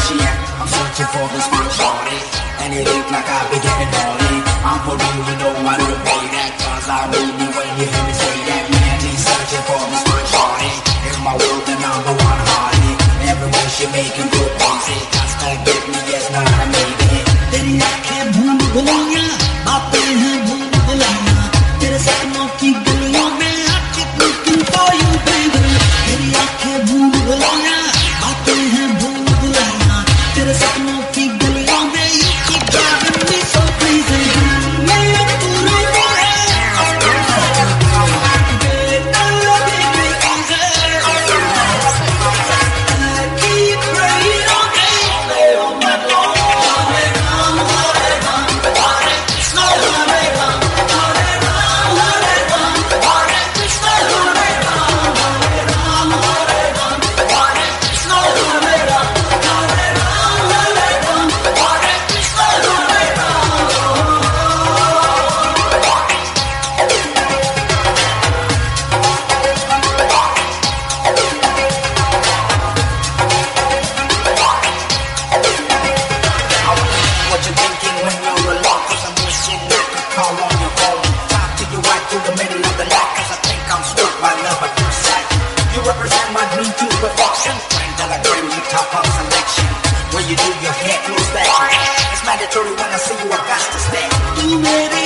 she at? I'm searching for this real shorty, and it ain't like I be getting horny. I'm for real, you know I don't pay that, cause I really when you hear me say that. Man, be searching for this real shorty. In my world, the number one hottie. Everywhere she making good music. That's gonna get me, yes, not a maybe. तेरी आँखें भूल भुलैया, बातें हैं भूल भुलैया, तेरे सपनों की गलियों में I keep looking for you, baby. तेरी आँखें भूल भुलैया, बातें हैं भूल भुलैया, तेरे सपनों की गलियों में you keep driving me so crazy. मेरा तू रोता है, when I see you, I got to stay.